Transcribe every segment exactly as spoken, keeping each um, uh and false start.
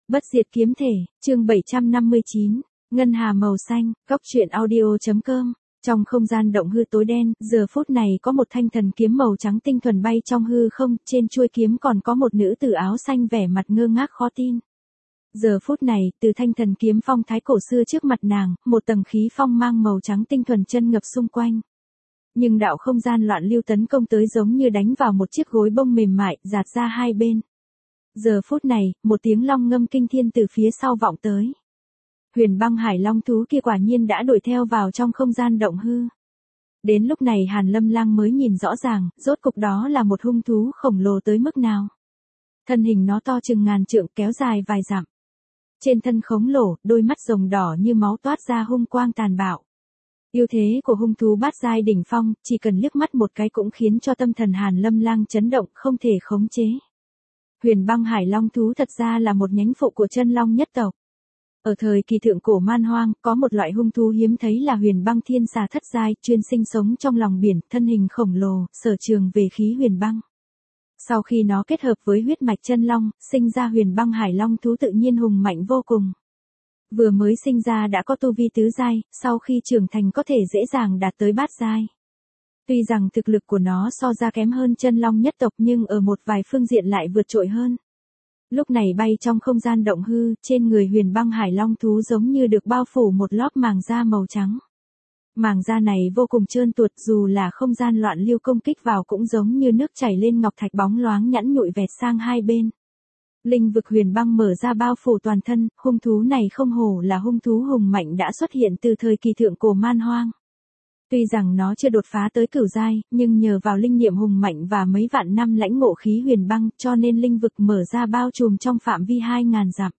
Bất diệt kiếm thể, chương bảy trăm năm mươi chín, ngân hà màu xanh, góc truyện audio.com. Trong không gian động hư tối đen, giờ phút này có một thanh thần kiếm màu trắng tinh thuần bay trong hư không, trên chuôi kiếm còn có một nữ tử áo xanh vẻ mặt ngơ ngác khó tin. Giờ phút này, từ thanh thần kiếm phong thái cổ xưa trước mặt nàng, một tầng khí phong mang màu trắng tinh thuần chân ngập xung quanh. Nhưng đạo không gian loạn lưu tấn công tới giống như đánh vào một chiếc gối bông mềm mại, dạt ra hai bên. Giờ phút này, một tiếng long ngâm kinh thiên từ phía sau vọng tới. Huyền băng hải long thú kia quả nhiên đã đuổi theo vào trong không gian động hư. Đến lúc này Hàn Lâm Lang mới nhìn rõ ràng, rốt cục đó là một hung thú khổng lồ tới mức nào. Thân hình nó to chừng ngàn trượng kéo dài vài dặm. Trên thân khổng lồ, đôi mắt rồng đỏ như máu toát ra hung quang tàn bạo. Yêu thế của hung thú bát giai đỉnh phong, chỉ cần liếc mắt một cái cũng khiến cho tâm thần Hàn Lâm Lang chấn động, không thể khống chế. Huyền băng hải long thú thật ra là một nhánh phụ của chân long nhất tộc. Ở thời kỳ thượng cổ man hoang, có một loại hung thú hiếm thấy là huyền băng thiên xà thất giai, chuyên sinh sống trong lòng biển, thân hình khổng lồ, sở trường về khí huyền băng. Sau khi nó kết hợp với huyết mạch chân long, sinh ra huyền băng hải long thú tự nhiên hùng mạnh vô cùng. Vừa mới sinh ra đã có tu vi tứ giai, sau khi trưởng thành có thể dễ dàng đạt tới bát giai. Tuy rằng thực lực của nó so ra kém hơn chân long nhất tộc nhưng ở một vài phương diện lại vượt trội hơn. Lúc này bay trong không gian động hư, trên người huyền băng hải long thú giống như được bao phủ một lớp màng da màu trắng. Màng da này vô cùng trơn tuột, dù là không gian loạn lưu công kích vào cũng giống như nước chảy lên ngọc thạch bóng loáng nhẵn nhụi vẹt sang hai bên. Linh vực huyền băng mở ra bao phủ toàn thân, hung thú này không hổ là hung thú hùng mạnh đã xuất hiện từ thời kỳ thượng cổ man hoang. Tuy rằng nó chưa đột phá tới cửu giai, nhưng nhờ vào linh niệm hùng mạnh và mấy vạn năm lãnh ngộ khí huyền băng, cho nên linh vực mở ra bao trùm trong phạm vi hai ngàn dặm.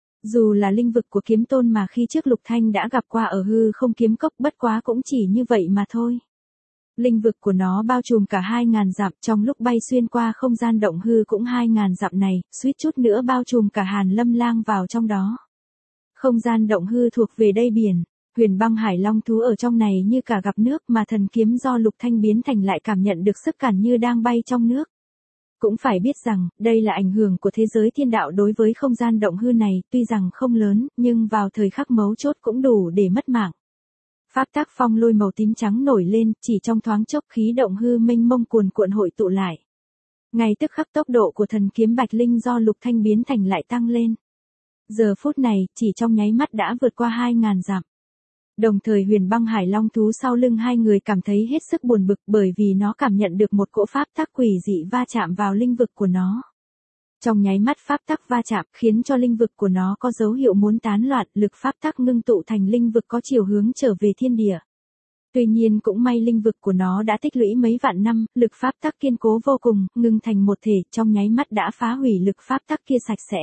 Dù là linh vực của kiếm tôn mà khi trước Lục Thanh đã gặp qua ở hư không kiếm cốc, bất quá cũng chỉ như vậy mà thôi. Linh vực của nó bao trùm cả hai ngàn dặm, trong lúc bay xuyên qua không gian động hư cũng hai ngàn dặm này, suýt chút nữa bao trùm cả Hàn Lâm Lang vào trong đó. Không gian động hư thuộc về đây biển. Huyền băng hải long thú ở trong này như cả gặp nước, mà thần kiếm do Lục Thanh biến thành lại cảm nhận được sức cản như đang bay trong nước. Cũng phải biết rằng, đây là ảnh hưởng của thế giới thiên đạo đối với không gian động hư này, tuy rằng không lớn, nhưng vào thời khắc mấu chốt cũng đủ để mất mạng. Pháp tắc phong lôi màu tím trắng nổi lên, chỉ trong thoáng chốc khí động hư mênh mông cuồn cuộn hội tụ lại. Ngay tức khắc tốc độ của thần kiếm bạch linh do Lục Thanh biến thành lại tăng lên. Giờ phút này, chỉ trong nháy mắt đã vượt qua hai ngàn dặm. Đồng thời huyền băng hải long thú sau lưng hai người cảm thấy hết sức buồn bực bởi vì nó cảm nhận được một cỗ pháp tắc quỷ dị va chạm vào linh vực của nó. Trong nháy mắt pháp tắc va chạm khiến cho linh vực của nó có dấu hiệu muốn tán loạn, lực pháp tắc ngưng tụ thành linh vực có chiều hướng trở về thiên địa. Tuy nhiên cũng may linh vực của nó đã tích lũy mấy vạn năm, lực pháp tắc kiên cố vô cùng, ngưng thành một thể, trong nháy mắt đã phá hủy lực pháp tắc kia sạch sẽ.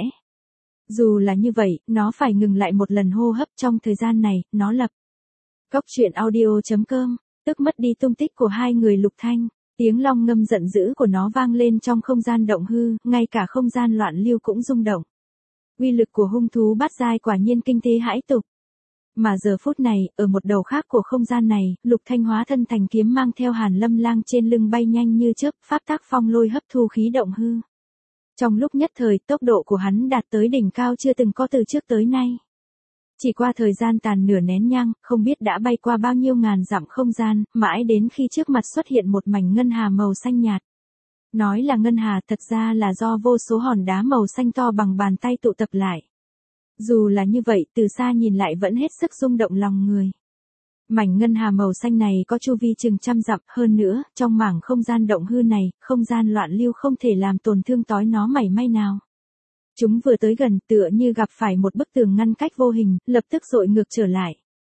Dù là như vậy, nó phải ngừng lại một lần hô hấp, trong thời gian này, nó lập. Góc truyện audio.com, tức mất đi tung tích của hai người Lục Thanh, tiếng long ngâm giận dữ của nó vang lên trong không gian động hư, ngay cả không gian loạn lưu cũng rung động. Uy lực của hung thú bát giai quả nhiên kinh thế hãi tục. Mà giờ phút này, ở một đầu khác của không gian này, Lục Thanh hóa thân thành kiếm mang theo Hàn Lâm Lang trên lưng bay nhanh như chớp, pháp tắc phong lôi hấp thu khí động hư. Trong lúc nhất thời, tốc độ của hắn đạt tới đỉnh cao chưa từng có từ trước tới nay. Chỉ qua thời gian tàn nửa nén nhang, không biết đã bay qua bao nhiêu ngàn dặm không gian, mãi đến khi trước mặt xuất hiện một mảnh ngân hà màu xanh nhạt. Nói là ngân hà thật ra là do vô số hòn đá màu xanh to bằng bàn tay tụ tập lại. Dù là như vậy, từ xa nhìn lại vẫn hết sức rung động lòng người. Mảnh ngân hà màu xanh này có chu vi chừng trăm dặm, hơn nữa, trong mảng không gian động hư này, không gian loạn lưu không thể làm tổn thương tới nó mảy may nào. Chúng vừa tới gần tựa như gặp phải một bức tường ngăn cách vô hình, lập tức dội ngược trở lại.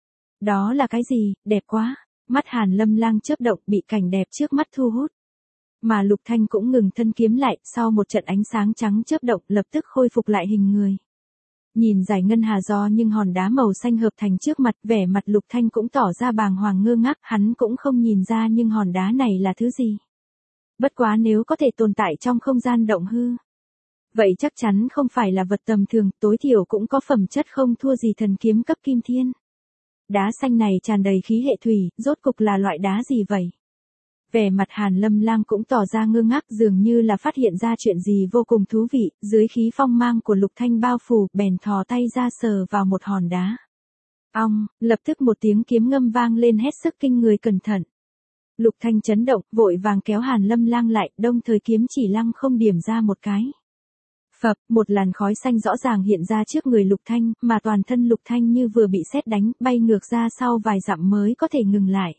Đó là cái gì, đẹp quá, mắt Hàn Lâm Lang chớp động bị cảnh đẹp trước mắt thu hút. Mà Lục Thanh cũng ngừng thân kiếm lại, sau một trận ánh sáng trắng chớp động lập tức khôi phục lại hình người. Nhìn dải ngân hà do nhưng hòn đá màu xanh hợp thành trước mặt, vẻ mặt Lục Thanh cũng tỏ ra bàng hoàng ngơ ngác, hắn cũng không nhìn ra nhưng hòn đá này là thứ gì. Bất quá nếu có thể tồn tại trong không gian động hư, vậy chắc chắn không phải là vật tầm thường, tối thiểu cũng có phẩm chất không thua gì thần kiếm cấp kim thiên. Đá xanh này tràn đầy khí hệ thủy, rốt cục là loại đá gì vậy? Vẻ mặt Hàn Lâm Lang cũng tỏ ra ngơ ngác, dường như là phát hiện ra chuyện gì vô cùng thú vị, dưới khí phong mang của Lục Thanh bao phủ, bèn thò tay ra sờ vào một hòn đá. Ong, lập tức một tiếng kiếm ngâm vang lên hết sức kinh người, cẩn thận. Lục Thanh chấn động, vội vàng kéo Hàn Lâm Lang lại, đồng thời kiếm chỉ lăng không điểm ra một cái. Phập, một làn khói xanh rõ ràng hiện ra trước người Lục Thanh, mà toàn thân Lục Thanh như vừa bị sét đánh, bay ngược ra sau vài dặm mới có thể ngừng lại.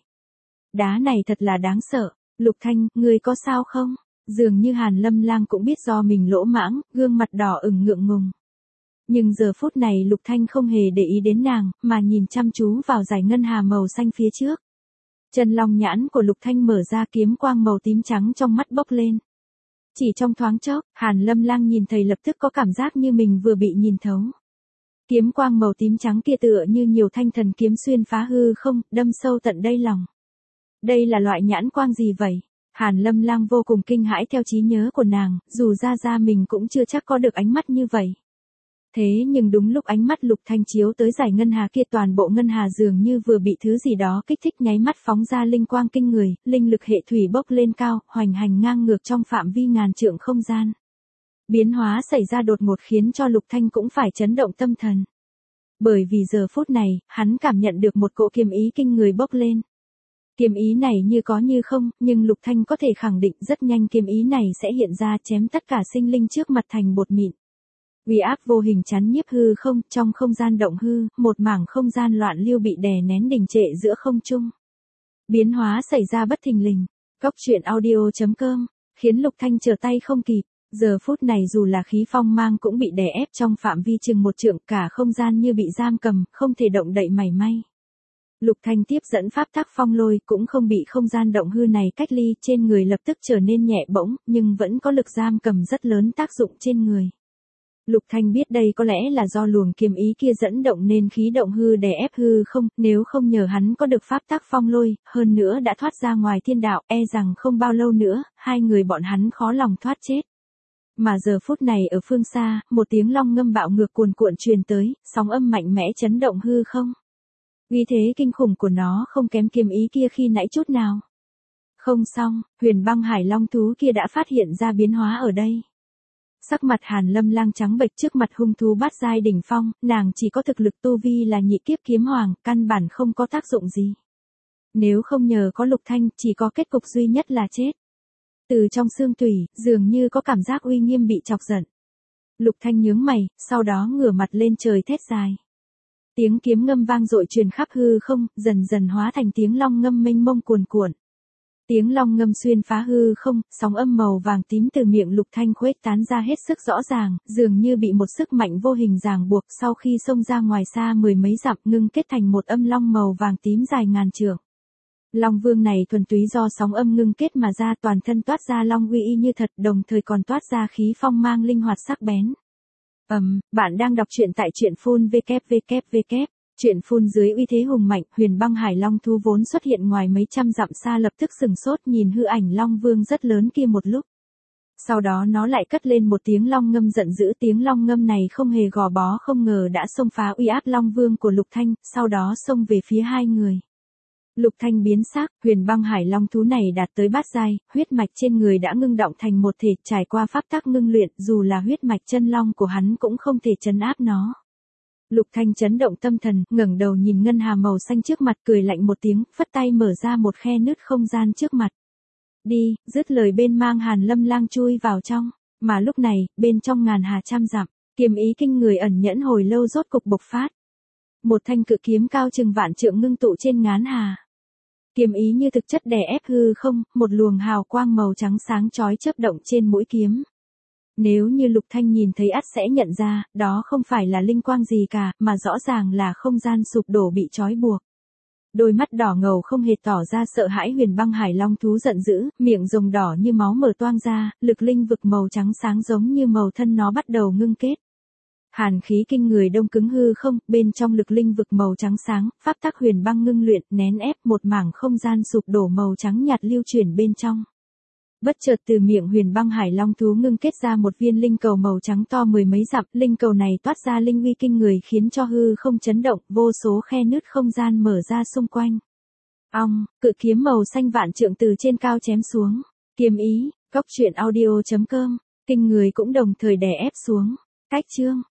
Đá này thật là đáng sợ. Lục Thanh, ngươi có sao không? Dường như Hàn Lâm Lang cũng biết do mình lỗ mãng, gương mặt đỏ ửng ngượng ngùng. Nhưng giờ phút này Lục Thanh không hề để ý đến nàng, mà nhìn chăm chú vào dải ngân hà màu xanh phía trước. Chân long nhãn của Lục Thanh mở ra, kiếm quang màu tím trắng trong mắt bốc lên. Chỉ trong thoáng chốc, Hàn Lâm Lang nhìn thấy lập tức có cảm giác như mình vừa bị nhìn thấu. Kiếm quang màu tím trắng kia tựa như nhiều thanh thần kiếm xuyên phá hư không, đâm sâu tận đáy lòng. Đây là loại nhãn quang gì vậy? Hàn Lâm Lang vô cùng kinh hãi, theo trí nhớ của nàng, dù ra ra mình cũng chưa chắc có được ánh mắt như vậy. Thế nhưng đúng lúc ánh mắt Lục Thanh chiếu tới dải ngân hà kia, toàn bộ ngân hà dường như vừa bị thứ gì đó kích thích, nháy mắt phóng ra linh quang kinh người, linh lực hệ thủy bốc lên cao, hoành hành ngang ngược trong phạm vi ngàn trượng không gian. Biến hóa xảy ra đột ngột khiến cho Lục Thanh cũng phải chấn động tâm thần. Bởi vì giờ phút này, hắn cảm nhận được một cỗ kiếm ý kinh người bốc lên. Kiếm ý này như có như không, nhưng Lục Thanh có thể khẳng định rất nhanh kiếm ý này sẽ hiện ra, chém tất cả sinh linh trước mặt thành bột mịn. Uy áp vô hình chắn nhiếp hư không, trong không gian động hư, một mảng không gian loạn lưu bị đè nén đình trệ giữa không trung. Biến hóa xảy ra bất thình lình. Cốc truyện audio chấm com khiến Lục Thanh trở tay không kịp. Giờ phút này dù là khí phong mang cũng bị đè ép trong phạm vi chừng một trượng, cả không gian như bị giam cầm, không thể động đậy mảy may. Lục Thanh tiếp dẫn pháp tắc phong lôi, cũng không bị không gian động hư này cách ly, trên người lập tức trở nên nhẹ bỗng, nhưng vẫn có lực giam cầm rất lớn tác dụng trên người. Lục Thanh biết đây có lẽ là do luồng kiếm ý kia dẫn động nên khí động hư đè ép hư không, nếu không nhờ hắn có được pháp tắc phong lôi, hơn nữa đã thoát ra ngoài thiên đạo, e rằng không bao lâu nữa, hai người bọn hắn khó lòng thoát chết. Mà giờ phút này ở phương xa, một tiếng long ngâm bạo ngược cuồn cuộn truyền tới, sóng âm mạnh mẽ chấn động hư không. Uy thế kinh khủng của nó không kém kiếm ý kia khi nãy chút nào. Không xong, Huyền Băng Hải Long thú kia đã phát hiện ra biến hóa ở đây. Sắc mặt Hàn Lâm Lang trắng bệch, trước mặt hung thú bát giai đỉnh phong, nàng chỉ có thực lực tu vi là nhị kiếp kiếm hoàng, căn bản không có tác dụng gì. Nếu không nhờ có Lục Thanh, chỉ có kết cục duy nhất là chết. Từ trong xương tủy, dường như có cảm giác uy nghiêm bị chọc giận. Lục Thanh nhướng mày, sau đó ngửa mặt lên trời thét dài. Tiếng kiếm ngâm vang dội truyền khắp hư không, dần dần hóa thành tiếng long ngâm mênh mông cuồn cuộn. Tiếng long ngâm xuyên phá hư không, sóng âm màu vàng tím từ miệng Lục Thanh khuếch tán ra hết sức rõ ràng, dường như bị một sức mạnh vô hình ràng buộc, sau khi xông ra ngoài xa mười mấy dặm ngưng kết thành một âm long màu vàng tím dài ngàn trượng. Long vương này thuần túy do sóng âm ngưng kết mà ra, toàn thân toát ra long uy y như thật, đồng thời còn toát ra khí phong mang linh hoạt sắc bén. Ầm, um, bạn đang đọc truyện tại truyện phun www. Truyện phun dưới uy thế hùng mạnh, Huyền Băng Hải Long thú vốn xuất hiện ngoài mấy trăm dặm xa lập tức sừng sốt nhìn hư ảnh long vương rất lớn kia một lúc. Sau đó nó lại cất lên một tiếng long ngâm giận dữ, tiếng long ngâm này không hề gò bó, không ngờ đã xông phá uy áp long vương của Lục Thanh, sau đó xông về phía hai người. Lục Thanh biến sắc, Huyền Băng Hải Long thú này đạt tới bát giai, huyết mạch trên người đã ngưng động thành một thể, trải qua pháp tắc ngưng luyện, dù là huyết mạch chân long của hắn cũng không thể trấn áp nó. Lục Thanh chấn động tâm thần, ngẩng đầu nhìn ngân hà màu xanh trước mặt, cười lạnh một tiếng, phất tay mở ra một khe nứt không gian trước mặt. Đi, dứt lời bên mang Hàn Lâm Lang chui vào trong, mà lúc này, bên trong ngàn hà trăm dặm, kiếm ý kinh người ẩn nhẫn hồi lâu rốt cục bộc phát. Một thanh cự kiếm cao chừng vạn trượng ngưng tụ trên ngán hà. Kiếm ý như thực chất đè ép hư không, một luồng hào quang màu trắng sáng chói chớp động trên mũi kiếm. Nếu như Lục Thanh nhìn thấy ắt sẽ nhận ra, đó không phải là linh quang gì cả, mà rõ ràng là không gian sụp đổ bị trói buộc. Đôi mắt đỏ ngầu không hề tỏ ra sợ hãi, Huyền Băng Hải Long thú giận dữ, miệng rồng đỏ như máu mở toang ra, lực linh vực màu trắng sáng giống như màu thân nó bắt đầu ngưng kết. Hàn khí kinh người đông cứng hư không, bên trong lực linh vực màu trắng sáng, pháp tắc huyền băng ngưng luyện, nén ép một mảng không gian sụp đổ màu trắng nhạt lưu chuyển bên trong. Bất chợt từ miệng Huyền Băng Hải Long thú ngưng kết ra một viên linh cầu màu trắng to mười mấy dặm, linh cầu này toát ra linh uy kinh người khiến cho hư không chấn động, vô số khe nứt không gian mở ra xung quanh. Ong, cự kiếm màu xanh vạn trượng từ trên cao chém xuống. Kiếm ý, Cốc truyện audio chấm com. Kinh người cũng đồng thời đè ép xuống. Cách chương.